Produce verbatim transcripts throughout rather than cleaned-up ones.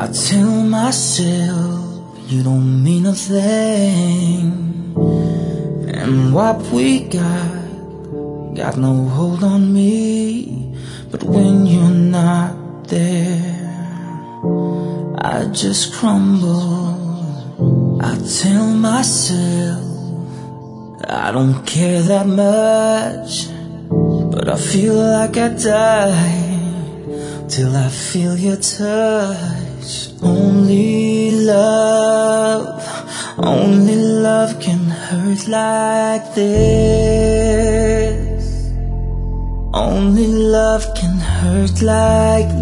tell myself you don't mean a thing, and what we got got no hold on me. But when you're not there, I just crumble. I tell myself I don't care that much, but I feel like I die till I feel your touch. Only love, only love can hurt like this. Only love can hurt like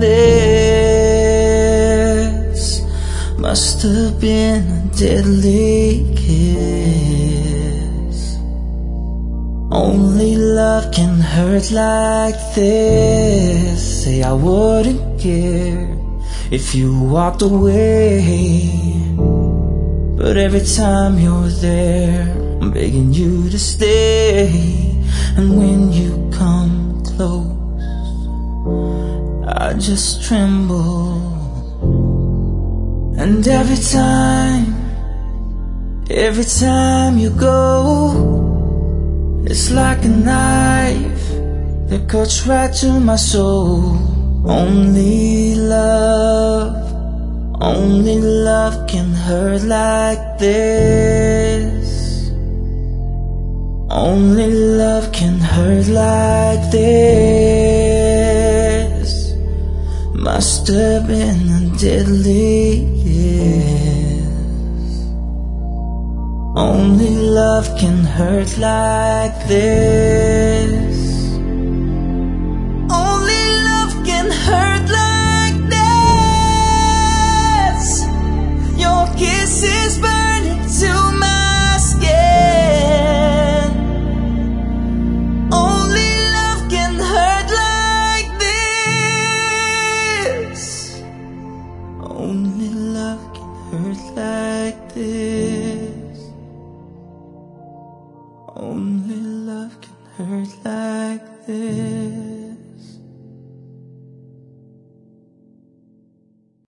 this. Must have been a deadly kiss. Only love can hurt like this. Say I wouldn't care if you walked away, but every time you're there, I'm begging you to stay. And when you come close, I just tremble. And every time, every time you go, it's like a knife that cuts right to my soul. Only love, only love can hurt like this. Only love can hurt like this. Must have been a deadly kiss. Only love can hurt like this. Only love can hurt like this. Your kisses burn into my skin. Only love can hurt like this. Only love can hurt like this. Only love can hurt like this.